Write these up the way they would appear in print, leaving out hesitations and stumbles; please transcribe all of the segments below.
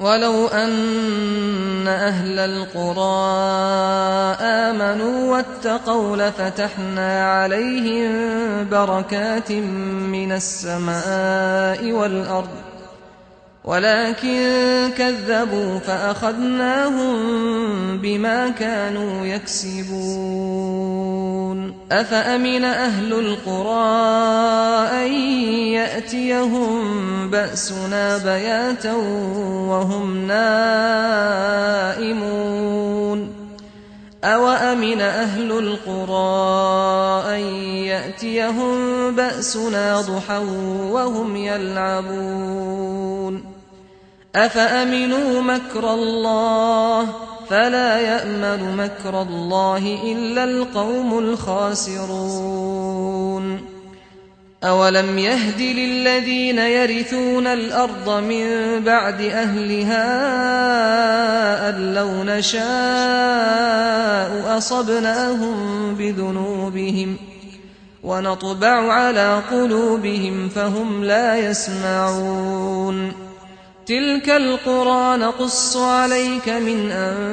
ولو أن أهل القرى آمنوا واتقوا لفتحنا عليهم بركات من السماء والأرض ولكن كذبوا فأخذناهم بما كانوا يكسبون. أفأمن أهل القرى أن يأتيهم بأسنا بياتا وهم نائمون أوأمن أهل القرى أن يأتيهم بأسنا ضحى وهم يلعبون أفأمنوا مكر الله فلا يأمن مكر الله إلا القوم الخاسرون. أولم يهد للذين يرثون الأرض من بعد أهلها أن لو نشاء أصبناهم بذنوبهم ونطبع على قلوبهم فهم لا يسمعون. تلك القرى نقص عليك من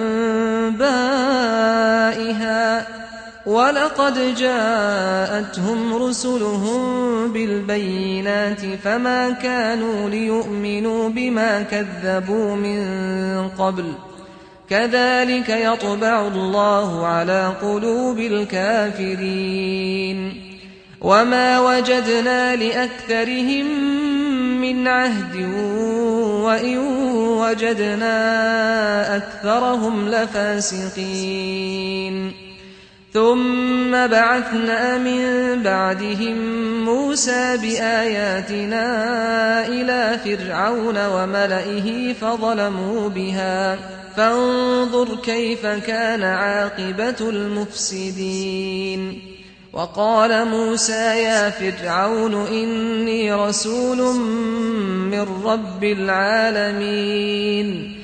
أنبائها ولقد جاءتهم رسلهم بالبينات فما كانوا ليؤمنوا بما كذبوا من قبل كذلك يطبع الله على قلوب الكافرين. وما وجدنا لأكثرهم من عهد وإن وجدنا أكثرهم لفاسقين. ثم بعثنا من بعدهم موسى بآياتنا إلى فرعون وملئه فظلموا بها فانظر كيف كان عاقبة المفسدين. وقال موسى يا فرعون إني رسول من رب العالمين